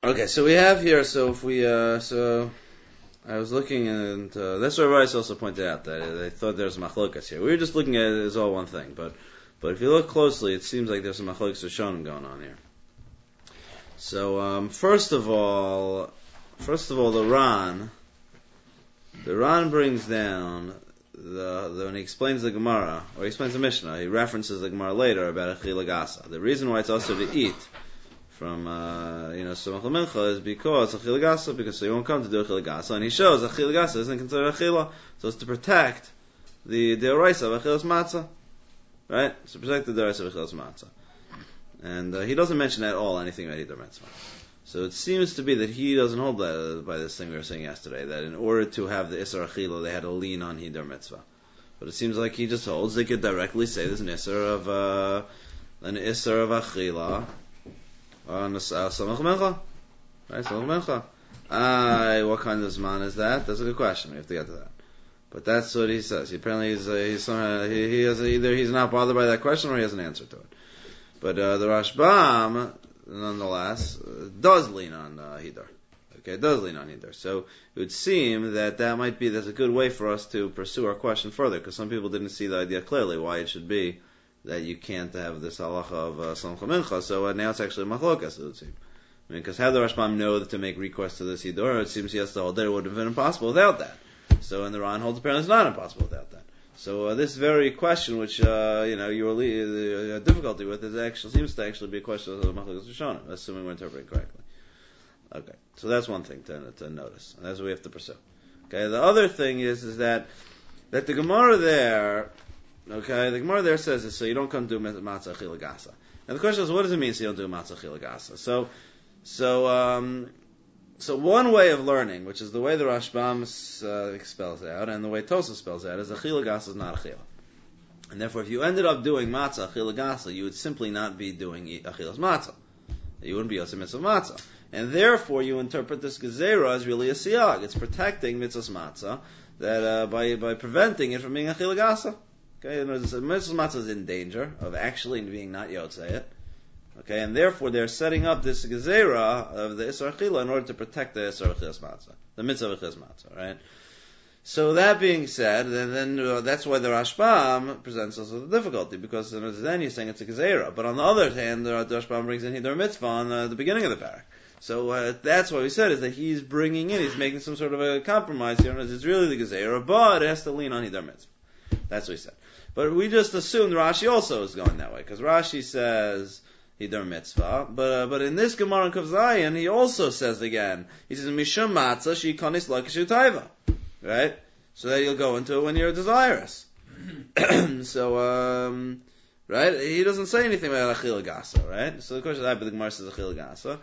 Okay, so we have here. So if we so I was looking, and that's what Rice also pointed out that they thought there's machlokas here. We were just looking at it as all one thing, but if you look closely, it seems like there's some machlokas Rishonim going on here. So first of all, the Ran brings down when he explains the Gemara, or he explains the Mishnah, he references the Gemara later about Achila Gasa. The reason why it's also to eat from Samach Mincha is because Achila Gasa, because so you won't come to do Achila Gasa, and he shows Achila Gasa isn't considered Achila, so it's to protect the Deoraisa of Achilas Matzah, right? It's to protect the Deoraisa of Achilas Matzah. And he doesn't mention at all anything about Hidur Mitzvah. So it seems to be that he doesn't hold by this thing we were saying yesterday, that in order to have the Isser Achila, they had to lean on Hidur Mitzvah. But it seems like he just holds they could directly say there's an Isser of Achila on the Samach Mincha. Right, Samach Mincha. What kind of Zman is that? That's a good question. We have to get to that. But that's what he says. Apparently he's not bothered by that question, or he has an answer to it. But the Rashbam, nonetheless, does lean on Hidur. Okay, it does lean on Hidur. So it would seem that might be that's a good way for us to pursue our question further, because some people didn't see the idea clearly why it should be that you can't have this halacha of Samcha Mincha. So now it's actually machlokas, it would seem. I mean, because how the Rashbam know that to make recourse to this Hidur, it seems he has to hold that it would have been impossible without that. So in the Ran holds apparently it's not impossible without that. So this very question, which the difficulty with, seems to actually be a question of the Machlokas Rishonim, assuming we're interpreting correctly. Okay, so that's one thing to notice, and that's what we have to pursue. Okay, the other thing is that the Gemara there, says this, so you don't come do matzah achila gasa. And the question is, what does it mean so you don't do matzah achila gasa? So one way of learning, which is the way the Rashbam spells out, and the way Tosa spells out, is achila gasa is not achila. And therefore, if you ended up doing matzah achila gasa, you would simply not be doing achilas matzah. You wouldn't be yosem mitzvah matzah. And therefore, you interpret this gezerah as really a siyag. It's protecting mitzvah matzah that by preventing it from being achila gasa. Okay, mitzvah matzah is in danger of actually being not yotzei. Okay, and therefore they're setting up this gezerah of the Isser Achila in order to protect the Isser Achilas Matzah, the mitzvah of Achilas Matzah, right? So that being said, then that's why the Rashbam presents us with a difficulty, because then you're saying it's a gezerah. But on the other hand, the Rashbam brings in Hidur Mitzvah on the beginning of the parak. So that's what we said, is that he's making some sort of a compromise here, and it's really the gezerah, but it has to lean on Hidur Mitzvah. That's what he said. But we just assumed Rashi also is going that way, because Rashi says Hidur Mitzvah, but in this Gemara in Kuf Zayin, he also says again, he says, Mishum Matzah Shikonis Lakishu Taiva. Right? So that you'll go into it when you're desirous. So, right? He doesn't say anything about Achila Gasa, right? So the question is, the Gemara says Achila Gasa.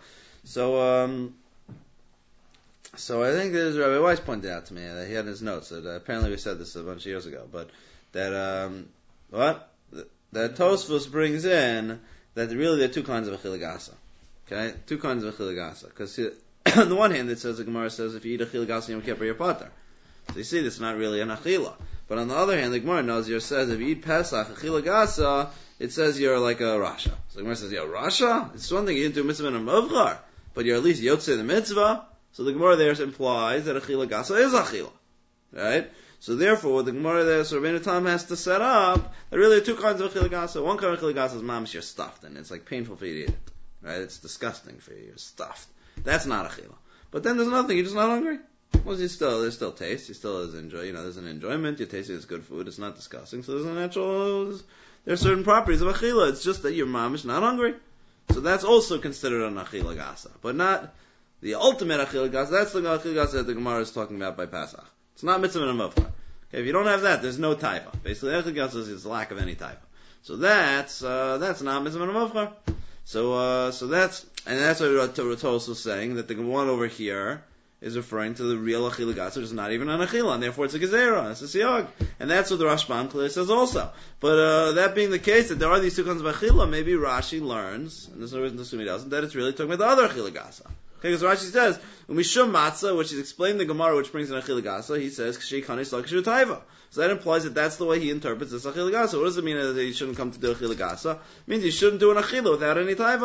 So I think this Rabbi Weiss pointed out to me that he had in his notes that apparently we said this a bunch of years ago, but that that Tosfos brings in that really there are two kinds of Achila Gasa. Okay? Two kinds of Achila Gasa. Because on the one hand, it says, the Gemara says, if you eat Achila Gasa, Yom Kippur, you're pater. So you see, this is not really an Achila. But on the other hand, the Gemara Nazir says, if you eat Pesach, Achila Gasa, it says you're like a Rasha. So the Gemara says, you're a Rasha? It's one thing you didn't do mitzvah in a Mavchar, but you're at least Yotzei the mitzvah. So the Gemara there implies that Achila Gasa is Achila. Right? So therefore, what the Gemara there, so Rabbeinu Tam has to set up, there really are two kinds of Achila Gasa. One kind of Achila Gasa is mamish, you're stuffed, and it's like painful for you to eat it. Right? It's disgusting for you, you're stuffed. That's not Achila. But then there's nothing, you're just not hungry. Well, there's still taste, you still enjoy, there's an enjoyment, you're tasting it's good food, it's not disgusting, so there are certain properties of Achila, it's just that you're mamish, not hungry. So that's also considered an Achila Gasa. But not the ultimate Achila Gasa, that's the Achila Gasa that the Gemara is talking about by Pesach. It's not mitzvah and mavchar. Okay, if you don't have that, there's no taiva. Basically, Achila Gasa is the lack of any taiva. So that's not mitzvah and mavchar. So that's what Ratos was saying, that the one over here is referring to the real Achila Gasa, which is not even an Achila, and therefore it's a Gezerah, it's a Siyag. And that's what the Rashbam clearly says also. But that being the case, that there are these two kinds of Achila, maybe Rashi learns, and there's no reason to assume he doesn't, that it's really talking about the other Achila Gasa. Okay, because Rashi says, Umishum Matzah, which is explained in the Gemara, which brings in Achila Gasa, he says, K'shei Kanis Lakishu Taiva. So that implies that that's the way he interprets this Achila Gasa. What does it mean that you shouldn't come to do Achila Gasa? It means you shouldn't do an Achila without any Taiva.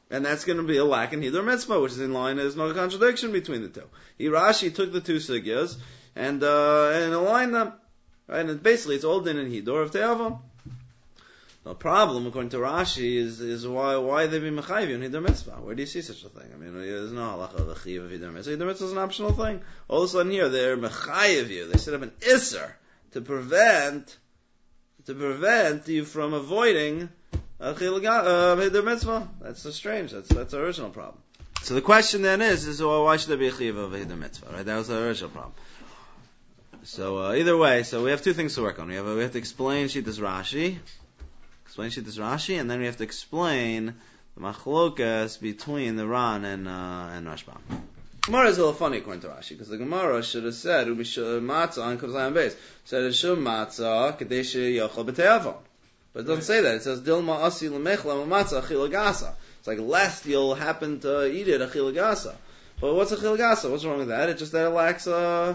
And that's going to be a lack in Hidur Mitzvah, which is in line. There's no contradiction between the two. Rashi took the two sugyas and aligned them. Right? And basically, it's all din in Hidur of Te'avon. The problem, according to Rashi, is why they be mechayiv in Hidur Mitzvah. Where do you see such a thing? I mean, there's no halacha of a chiv of Hidur Mitzvah. Hidur Mitzvah is an optional thing. All of a sudden here, they're mechayiv you. They set up an isser to prevent you from avoiding Hidur Mitzvah. That's so strange. That's the original problem. So the question then is well, why should there be a chiv of a Hidur Mitzvah? Right? That was the original problem. So either way, so we have two things to work on. We have to explain Shittas Rashi. And then we have to explain the machlokas between the Ran and Rashbam. Gemara is a little funny according to Rashi, because the Gemara should have said matzah on Kavzayim Beis. Said Shum matzah kadesh yochel b'te'avon, but it doesn't say that. It says dilma asi l'mechla matzah achilagasa. It's like lest you'll happen to eat it achilagasa. But what's achilagasa? What's wrong with that? It's just that it lacks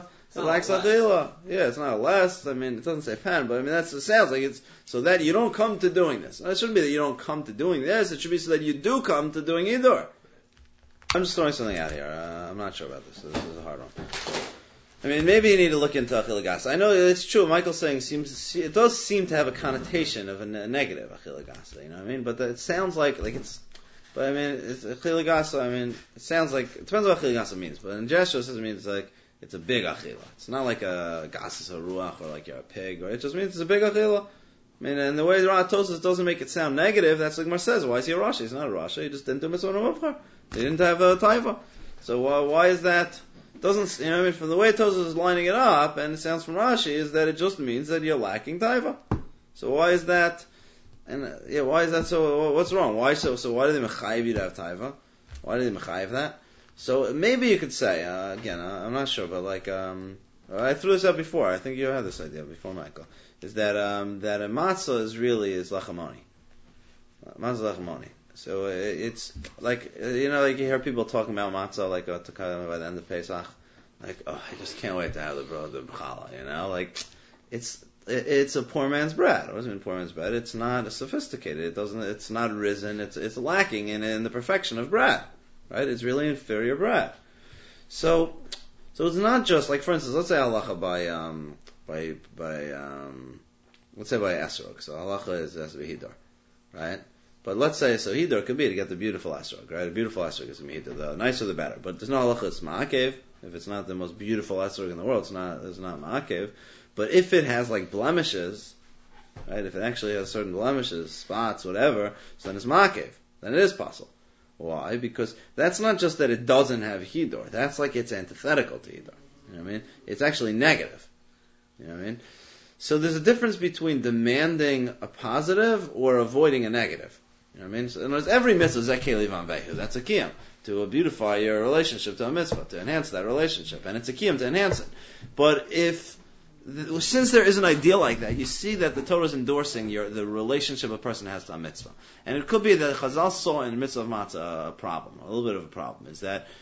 adila. Yeah, it's not a less. I mean, it doesn't say pen, but I mean, it sounds like it's so that you don't come to doing this. It shouldn't be that you don't come to doing this. It should be so that you do come to doing either. I'm just throwing something out here. I'm not sure about this. This is a hard one. I mean, maybe you need to look into achilagasa. I know it's true. Michael's saying it does seem to have a connotation of a negative achilagasa. You know what I mean? But it sounds like it's. But I mean, it's achilagasa. I mean, it sounds like it depends on what achilagasa means. But in Joshua, it means like. It's a big achila. It's not like a gasis or ruach or like you're a pig. Or it just means it's a big achila. I mean, and the way the Tosos doesn't make it sound negative, that's like Mar says. Why is he a Rashi? He's not a Rashi. He just didn't do mitzvah muvchar. He didn't have a taiva. So why is that? Doesn't you know? What I mean, from the way Tosos is lining it up, and it sounds from Rashi is that it just means that you're lacking taiva. So why is that? And why is that so? What's wrong? Why so? So why do they mechayiv you to have taiva? Why do they mechayiv that? So maybe you could say, again, I'm not sure, but like, I threw this out before. I think you had this idea before, Michael. Is that that a matzah is lachamoni. Matzah lachamoni. So it's like like you hear people talking about matzah like by the end of Pesach, like I just can't wait to have the challah. Like it's a poor man's bread. It wasn't even poor man's bread. It's not sophisticated. It's not risen. It's lacking in the perfection of bread. Right? It's really inferior bread. So it's not just like, for instance, let's say halacha by let's say by esrog. So halacha is has to be hidor, right? But let's say so hidor could be to get the beautiful esrog, right? A beautiful esrog is to be hidor. The nicer the better. But there's no halacha it's ma'akev. If it's not the most beautiful esrog in the world, it's not ma'akev. But if it has like blemishes, right? If it actually has certain blemishes, spots, whatever, so then it's ma'akev. Then it is possible. Why? Because that's not just that it doesn't have hidor. That's like it's antithetical to hidor. You know what I mean? It's actually negative. You know what I mean? So there's a difference between demanding a positive or avoiding a negative. You know what I mean? So in other words, every mitzvah is ekeli vanvehu. That's a kiyum. To beautify your relationship to a mitzvah, to enhance that relationship. And it's a kiyum to enhance it. But since there is an idea like that, you see that the Torah is endorsing the relationship a person has to a mitzvah. And it could be that Chazal saw in the mitzvah of matzah a problem, a little bit of a problem, is that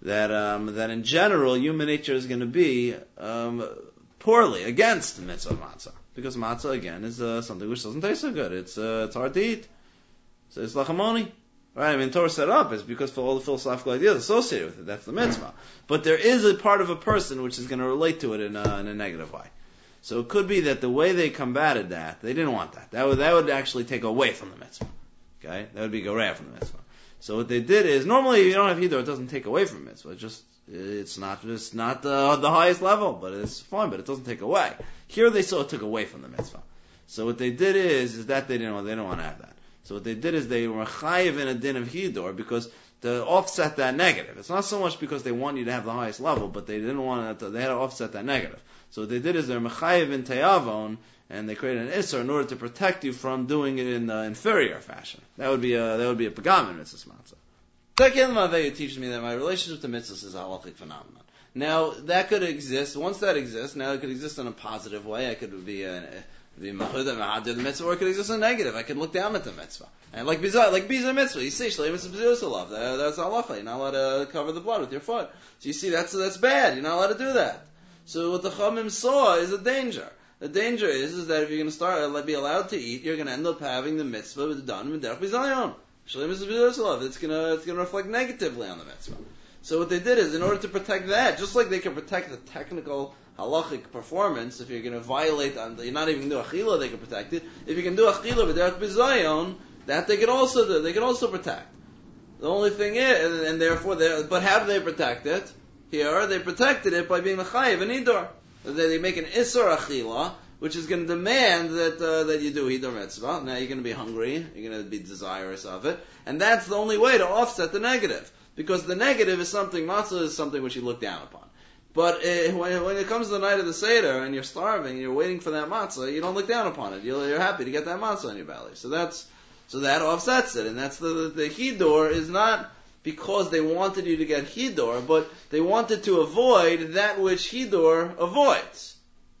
in general human nature is going to be poorly against the mitzvah of matzah. Because matzah, again, is something which doesn't taste so good. It's hard to eat. So it's lachamoni. Right? I mean, Torah set up is because for all the philosophical ideas associated with it. That's the mitzvah. But there is a part of a person which is going to relate to it in a negative way. So it could be that the way they combated that, they didn't want that. That would actually take away from the mitzvah. Okay? That would be goreh from the mitzvah. So what they did is, normally if you don't have hidor, it doesn't take away from the mitzvah. It's not the highest level, but it's fine, but it doesn't take away. Here they saw it took away from the mitzvah. So what they did is that they didn't want to have that. So what they did is they were chayiv in a din of hidor because to offset that negative. It's not so much because they want you to have the highest level, but they didn't want to, they had to offset that negative. So what they did is they're mechayiv in te'avon, and they created an isser in order to protect you from doing it in the inferior fashion. That would be a pagam in mitzvahs matzah. Second Maveyu teaches me that my relationship to mitzvahs is a halachic phenomenon. Now that could exist. Once that exists, now it could exist in a positive way. I could be machud the mitzvah, or it could exist in a negative. I could look down at the mitzvah. And like biza mitzvah, you see shlei mitzvah b'zirus love. That's halacha. You're not allowed to cover the blood with your foot. So you see that's bad. You're not allowed to do that. So what the Chachamim saw is a danger. The danger is that if you're going to be allowed to eat, you're going to end up having the mitzvah done with derech bizayon. It's gonna reflect negatively on the mitzvah. So what they did is, in order to protect that, just like they can protect the technical halachic performance, if you're going to violate, you're not even going to do achila, they can protect it. If you can do achila v'derech bizayon, that they can also do. They can also protect. The only thing is, and therefore, but how do they protect it? Here, they protected it by being mechayev and idor. They make an isur achila, which is going to demand that you do hidor mitzvah. Now you're going to be hungry, you're going to be desirous of it, and that's the only way to offset the negative. Because the negative is something, matzah is something which you look down upon. But when it comes to the night of the Seder and you're starving and you're waiting for that matzah, you don't look down upon it. You're happy to get that matzah in your belly. So that offsets it. And that's the hidor is not because they wanted you to get hidor, but they wanted to avoid that which hidor avoids.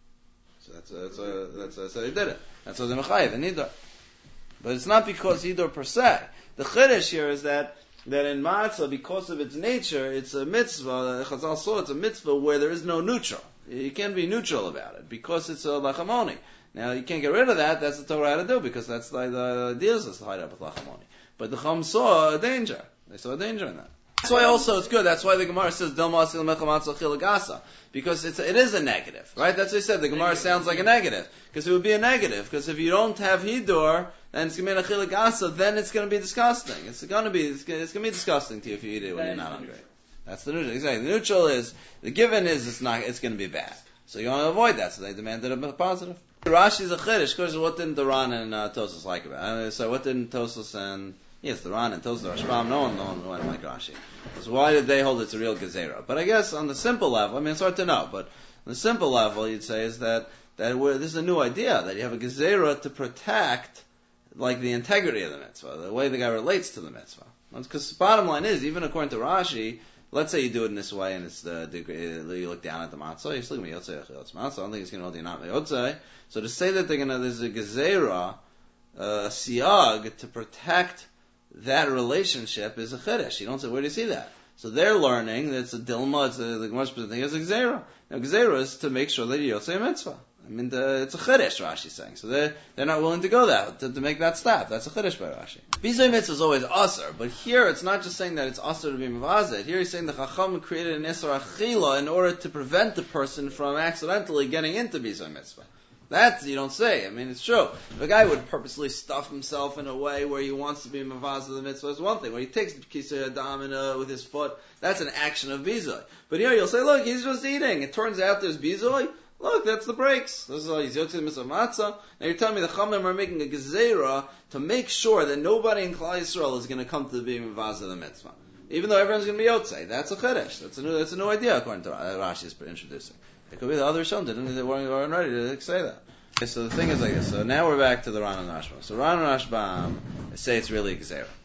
So that's how they did it. That's how they mechayev and hidor. But it's not because hidor per se. The chiddush here is that in matzah, because of its nature, it's a mitzvah. Chazal saw it's a mitzvah where there is no neutral. You can't be neutral about it because it's a lachamoni. Now you can't get rid of that. That's the Torah had to do because that's the idea is to hide up with lachamoni. But the Chum saw a danger. They saw a danger in that. That's why also it's good. That's why the Gemara says Del Masil Mechamatzah Chilagasa, because it is a negative, right? That's what I said. The Gemara sounds like a negative because it would be a negative. Because if you don't have hidor, and it's going to be a chilagasa, then it's going to be disgusting. It's going to be disgusting to you if you eat it when you're not hungry. That's the neutral. Exactly. The neutral is, the given is it's going to be bad. So you want to avoid that. So they demanded a positive. Rashi is a chiddush. Because what didn't the Ran and Tosfos like about it? So what didn't Tosfos and yes, the Ran and Tosfos, the Rashbam, no one went like Rashi. So why did they hold it's a real gezerah? But I guess on the simple level, I mean it's hard to know, but on the simple level, you'd say is that this is a new idea that you have a gezerah to protect like the integrity of the mitzvah, the way the guy relates to the mitzvah. Because bottom line is, even according to Rashi, let's say you do it in this way, and it's you look down at the matzah, you look at matzah. I don't think it's going to hold you not meyotzei. So to say that there's a gezerah, a siag to protect that relationship is a chiddush. You don't say, where do you see that? So they're learning that it's a dilma. The Gemara's presenting as a gezerah. Now gezerah is to make sure that you yotzei a mitzvah. I mean, it's a chiddush, Rashi's saying. So they're not willing to go that, to make that step. That's a chiddush by Rashi. Bizay mitzvah is always asr, but here it's not just saying that it's asr to be mavazet. Here he's saying the Chacham created an isra achila in order to prevent the person from accidentally getting into bizay mitzvah. That you don't say. I mean, it's true. If a guy would purposely stuff himself in a way where he wants to be mavazet the mitzvah is one thing. When he takes kisei adam with his foot, that's an action of bizay. But here you'll say, look, he's just eating. It turns out there's bizay. Look, that's the breaks. This is all he's yotzei mitzvah matzah. Now you're telling me the Chamim are making a gezerah to make sure that nobody in Klal Yisrael is going to come to the mivaz of the mitzvah, even though everyone's going to be yotzei. That's a chiddush. That's a new idea according to Rashi is introducing. It could be the other Rishon they weren't ready to say that. Okay, so the thing is like this. So now we're back to the Ran and Rashbam. So Ran and Rashbam say it's really a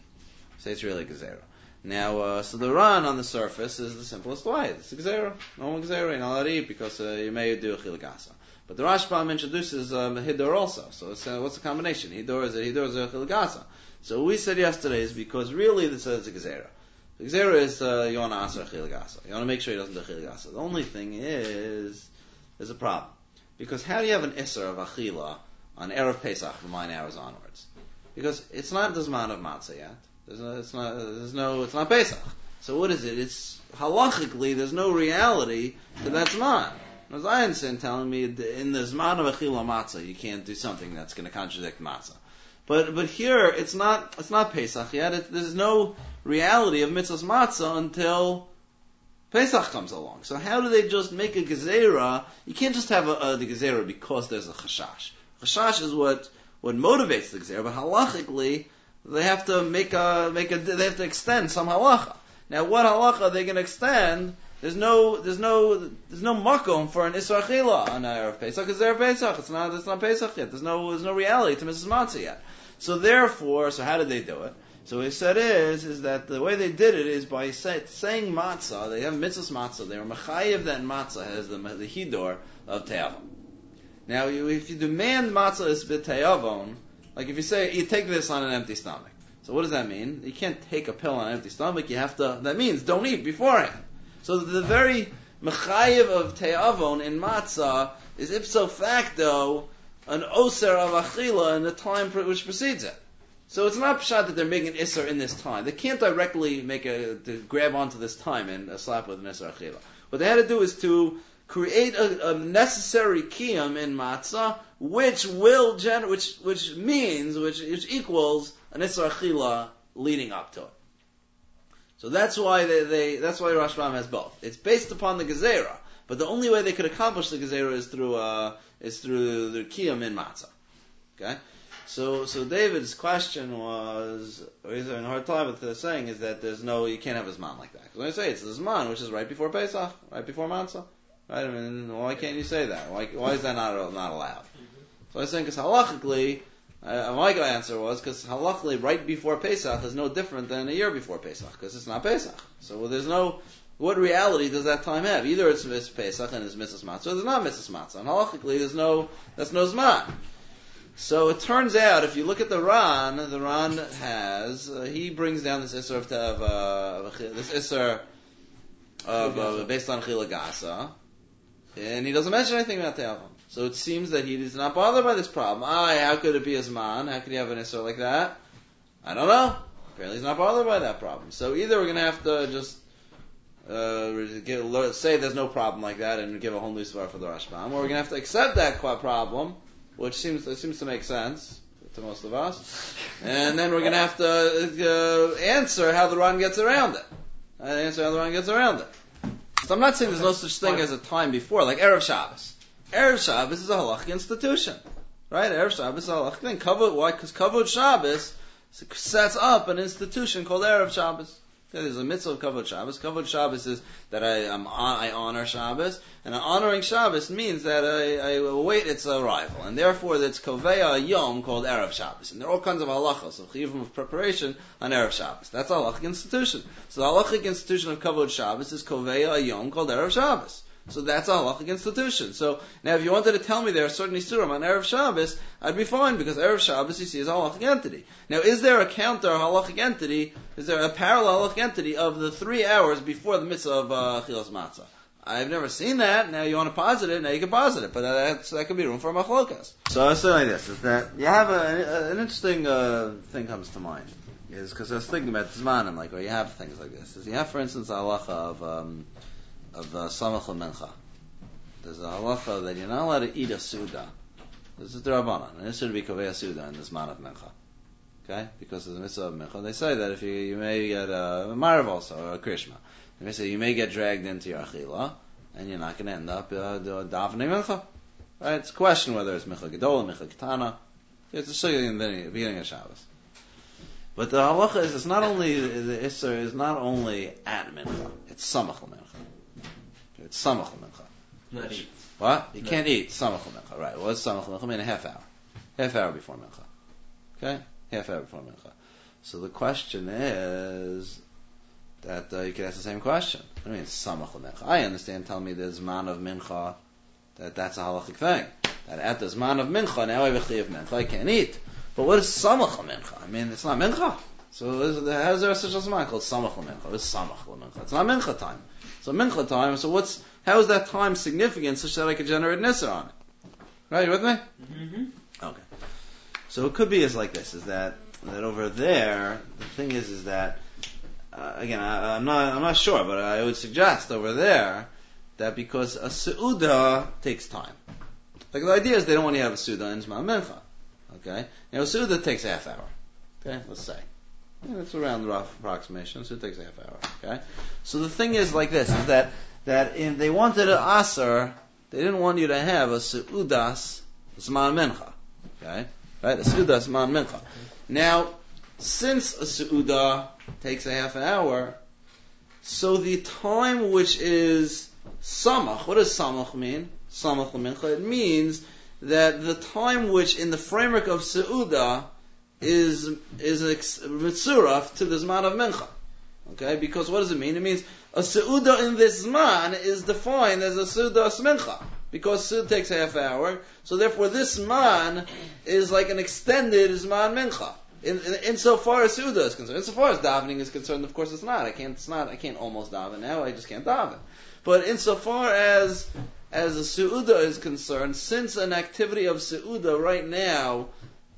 gezerah. Now, so the Ran on the surface is the simplest way. It's a gezerah. No one gezerah, you're not allowed to eat because you may do a chilagasa. But the Rashbam introduces hidor also. So what's the combination? Hidor is a chilagasa. So what we said yesterday is because really this is a gezerah. The gezerah is you want to answer a chilagasa. You want to make sure he doesn't do a chilagasa. The only thing is, there's a problem. Because how do you have an isser of achila on Erev Pesach from 9 hours onwards? Because it's not the zman of matzah yet. It's not Pesach. So what is it? It's halachically, there's no reality to that zman. As I understand telling me, in the zman of achila matzah, you can't do something that's going to contradict matzah. But here, it's not Pesach yet. There's no reality of mitzvahs matzah until Pesach comes along. So how do they just make a gezerah? You can't just have the gezerah because there's a chashash. Chashash is what motivates the gezerah, but halachically, they have to they have to extend some halacha. Now, what halacha are they going to extend? There's no makom for an isra achila on Erev Pesach. It's Erev Pesach. It's not Pesach yet. There's no reality to Mrs. Matzah yet. So therefore, how did they do it? So what he said is that the way they did it is by saying matzah. They have mitzvahs matzah. They were mechayev that matzah has the hidor of te'avon. Now, if you demand matzah is b'te'avon, like if you say, you take this on an empty stomach. So what does that mean? You can't take a pill on an empty stomach. That means don't eat beforehand. So the very mechayev of te'avon in matzah is ipso facto an oser of achila in the time which precedes it. So it's not pshat that they're making Isser in this time. They can't directly to grab onto this time and slap with an Isser Achila. What they had to do is to create a necessary kiyum in matzah, which equals an Isser Achila leading up to it. So that's why that's why Rashbam has both. It's based upon the Gezerah, but the only way they could accomplish the Gezerah is through the kiyum in matzah. Okay? So David's question was, or he's having a hard time with saying, is that you can't have a Zman like that. Because when I say it's the Zman, which is right before Pesach, right before Matzah, right? I mean, why can't you say that? Why is that not allowed? So I was saying, because halachically, my answer was, because halachically, right before Pesach is no different than a year before Pesach, because it's not Pesach. So what reality does that time have? Either it's Pesach and it's Mitzvah Matzah, or there's not Mitzvah Matzah. And halachically, that's no Zman. So it turns out, if you look at the Ran has he brings down this Isser of based on Chila Gasa, and he doesn't mention anything about Te'avim. So it seems that he is not bothered by this problem. How could it be a Zman? How could you have an Isser like that? I don't know. Apparently he's not bothered by that problem. So either we're going to have to just say there's no problem like that and give a whole new svar for the Rashbam, or we're going to have to accept that problem, which seems to make sense to most of us, and then we're going to have to answer how the Ran gets around it. So I'm not saying there's no such thing as a time before, like Erev Shabbos. Erev Shabbos is a halachic institution, right? Erev Shabbos is a halachic thing. Why? Because Kavod Shabbos sets up an institution called Erev Shabbos. There's a mitzvah of Kavod Shabbos. Kavod Shabbos is that I honor Shabbos, and honoring Shabbos means that I await its arrival, and therefore it's Koveya a Yom called Erev Shabbos, and there are all kinds of halachas of chiyuvim of preparation on Erev Shabbos. That's a halachic institution. So the halachic institution of Kavod Shabbos is Koveya a Yom called Erev Shabbos. So that's a halachic institution. So now if you wanted to tell me there are certain isurim on Erev Shabbos, I'd be fine, because Erev Shabbos you see is a halachic entity. Now is there a counter halachic entity, is there a parallel halachic entity of the 3 hours before the mitzvah of Chilas Matzah? I've never seen that. Now you want to posit it, now you can posit it, but that could be room for machlokas. So I was saying like this, is that you have an interesting thing comes to mind, is because I was thinking about Zmanim, like where you have things like this. Is you have, for instance, a halacha of Samach L'Mincha. There's a halacha that you're not allowed to eat a Suda. This is the Rabbanan, and this should be Kovei Suda in this man of Mincha. Okay? Because of the mitzvah of Mincha. They say that if you may get a Marav also, or a Krishma. They say you may get dragged into your Achila, and you're not going to end up davening Mincha. Right? It's a question whether it's Mincha Gedol or Mincha Ketana. It's a shugah in the beginning of Shabbos. But the halacha is, it's not only, the Isser is not only at Mincha, it's Samach L'Mincha. It's Samach L'Mincha. Not eat. What? You can't eat Samach L'Mincha. Right. What's Samach L'Mincha? I mean a half hour. Half hour before Mincha. Okay? Half hour before Mincha. So the question is that you could ask the same question. I mean, it's Samach L'Mincha. I understand, tell me there's man of Mincha, that's a halachic thing. That at the man of Mincha, now I have a Chi of Mincha, I can't eat. But what is Samach L'Mincha? I mean, it's not Mincha. So how is there such a Zman called Samach L'Mincha? What is Samach L'Mincha? It's not Mincha time. So Mincha time, so how is that time significant such that I could generate an Isser on it? Right, you with me? Mm-hmm. Okay. So it could be as like this, is that over there, the thing is that, again, I'm not sure, but I would suggest over there that because a Seudah takes time. Like the idea is they don't want you to have a Seudah in Zman Mincha. Okay? Now a Seudah takes a half hour. Okay? Let's say. Yeah, that's around the rough approximation, so it takes a half hour. Okay? So the thing is like this, is that if they wanted an Aser, they didn't want you to have a Seudas Zman Mincha. Okay? Right? A Seudas Zman Mincha. Now, since a Seudah takes a half hour, so the time which is Samach, what does Samach mean? Samach L'Mincha, it means that the time which in the framework of Seudah is mitzuraf to the Zman of Mincha. Okay? Because what does it mean? It means a Seudah in this Zman is defined as a Seudah Mincha. Because Seudah takes a half hour, so therefore this Zman is like an extended Zman Mincha. Insofar as Seudah is concerned. Insofar as davening is concerned, of course it's not. I can't almost daven now, I just can't daven. But insofar as a Seudah is concerned, since an activity of Seudah right now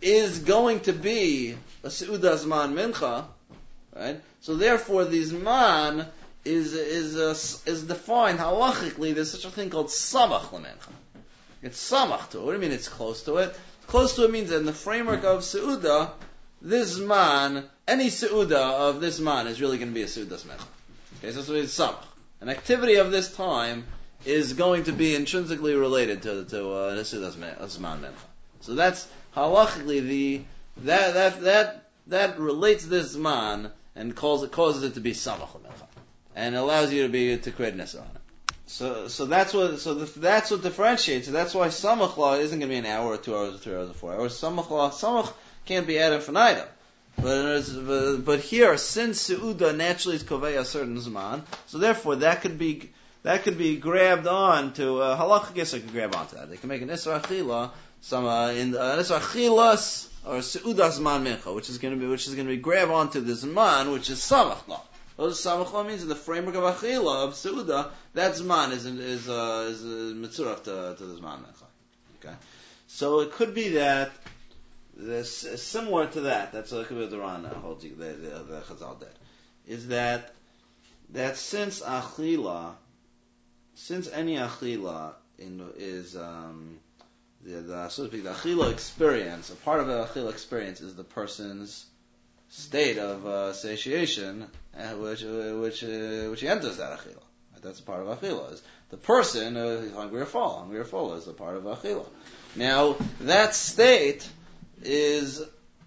is going to be a Seudah Zman Mincha, right? So therefore, the Zman is defined halachically. There's such a thing called Samach L'Mincha. It's Samach to it. What do you mean it's close to it? Close to it means that in the framework of Seudah, this Zman, any Seudah of this Zman is really going to be a Seudah Mincha. Okay, so it's Samach. An activity of this time is going to be intrinsically related to a Seudah Zman Mincha. So that's halachically that relates this Zman and causes it to be Samach L'Mincha, and allows you to create an Isser on it. So that's what differentiates. So that's why Samach Law isn't going to be an hour or 2 hours or 3 hours or 4 hours. Samach can't be ad infinitum. But here, since Seudah naturally is kovei a certain Zman, so therefore that could be grabbed on to halacha. I guess I could grab onto that. They can make an Isra Achila, in Isra Achilas or Seudah Zman Mincha, which is going to be grab onto the Zman, which is Samach Law. What does Samach Law means in the framework of Achila of Seudah? That Zman is mitzurach to the Zman Mincha. Okay, so it could be that similar to that. That's what the Ran holds. The Chazal did is that since Achila, since any Achila is so to speak, the Achila experience, a part of the Achila experience is the person's state of satiation, which he enters that Achila. That's a part of Achila. Is the person is hungry or full is a part of Achila. Now that state is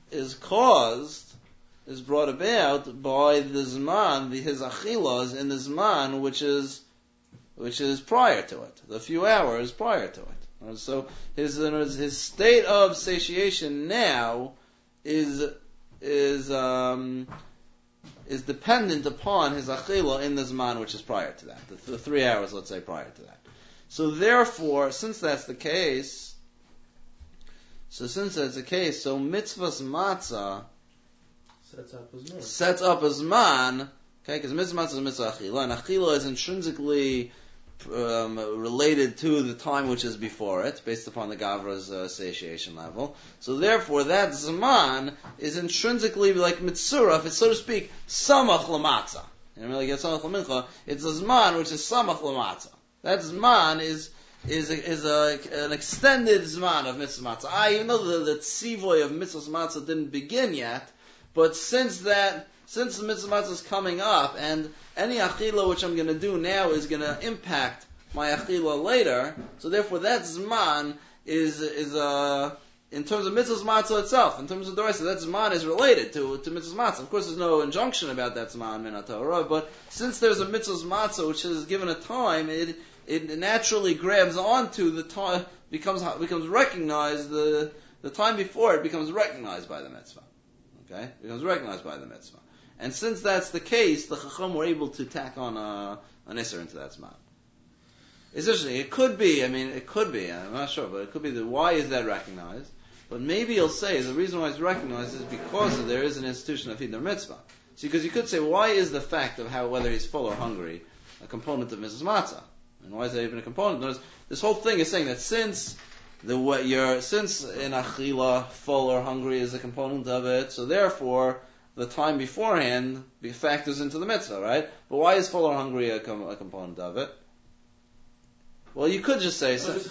brought about by the Zman, his Achilas in the Zman, which is prior to it, the few hours prior to it. So his state of satiation now is dependent upon his Achila in the Zman, which is prior to that, the 3 hours, let's say, prior to that. So therefore, since that's the case, so mitzvahs matzah sets up a Zman, okay, because mitzvah matzah is mitzvah Achila, and Achila is intrinsically related to the time which is before it, based upon the Gavra's satiation level. So therefore, that Zman is intrinsically like Mitzurah, it's so to speak, Samach L'Matzah. You don't really get Samach L'Mincha. It's a Zman which is Samach L'Matzah. That Zman is an extended Zman of Mitzvah Matzah. Even though the tzivoy of Mitzvah Matzah didn't begin yet, but since the Mitzvah Matzah is coming up, and any Achila which I'm going to do now is going to impact my Achila later, so therefore that Zman is in terms of Mitzvah Matzah itself, in terms of Doraisa, that Zman is related to Mitzvah Matzah. Of course, there's no injunction about that Zman in Torah, but since there's a Mitzvah Matzah which is given a time, it naturally grabs onto the time, becomes recognized, the time before it becomes recognized by the mitzvah. Okay? It becomes recognized by the mitzvah. And since that's the case, the Chacham were able to tack on an Isser into that Zman. It's interesting. It could be, I'm not sure, but it could be that why is that recognized? But maybe he'll say the reason why it's recognized is because there is an institution of Hiddur Mitzvah. See, because you could say, why is the fact of whether he's full or hungry a component of Mrs. Matzah? And why is that even a component? Notice, this whole thing is saying that since in Achila, full or hungry is a component of it, so therefore the time beforehand factors into the mitzvah, right? But why is full or hungry a component of it? Well, you could just say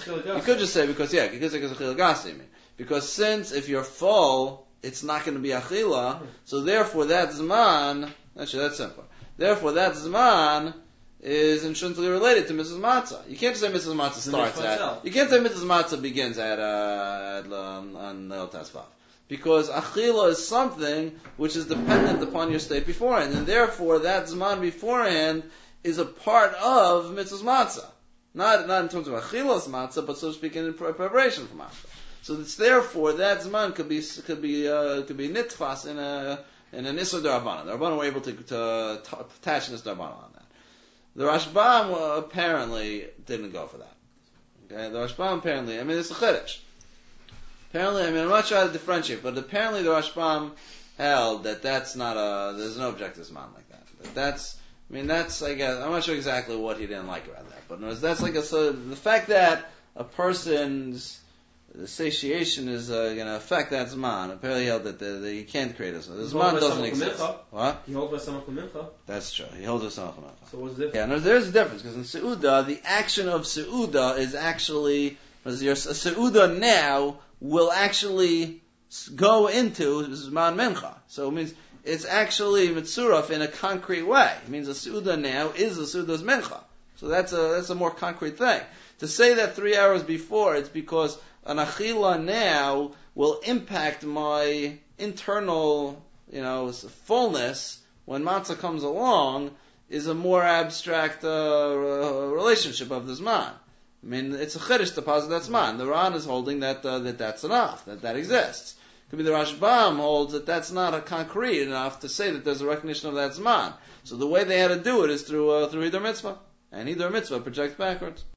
because since if you're full, it's not going to be Achila, so therefore that Zman, actually that's simple. Therefore that Zman is intrinsically related to Mrs. Matzah. You can't say Mrs. Matzah starts at. You can't say Mrs. Matzah begins at on Leil Tasvav, because Achila is something which is dependent upon your state beforehand, and therefore that Zman beforehand is a part of Mrs. Matzah, not in terms of Achilas Matzah, but so to speak in preparation for Matzah. So it's therefore that Zman could be nitfas in an Isser D'Rabbanan. The Rabbanan were able to attach an Isser D'Rabbanan on that. The Rashbam apparently didn't go for that. Okay, the Rashbam apparently, it's a chiddush. Apparently, I'm not sure how to differentiate, but apparently the Rashbam held that that's not there's no objective Zman like that. That's, I guess, I'm not sure exactly what he didn't like about that, but that's like so the fact that a person's the satiation is going to affect that Zman. Apparently he held that you can't create a Zman. The Zman doesn't exist. What? He holds by Samach Mincha. That's true. He holds by Samach Mincha. So what's the difference? Yeah, no, there's a difference, because in Seudah, the action of Seudah is actually, your Seudah now will actually go into Zman Mincha. So it means it's actually Mitzuraf in a concrete way. It means a Seudah now is a Seudah's Mincha. So that's a more concrete thing. To say that 3 hours before, it's because an Achila now will impact my internal, fullness when Matzah comes along, is a more abstract relationship of the Zman. I mean, it's a Chiddush to posit that Zman. The Ran is holding that that's enough, that exists. Could be the Rashbam holds that that's not a concrete enough to say that there's a recognition of that Zman. So the way they had to do it is through Hidur Mitzvah. And Hidur Mitzvah projects backwards.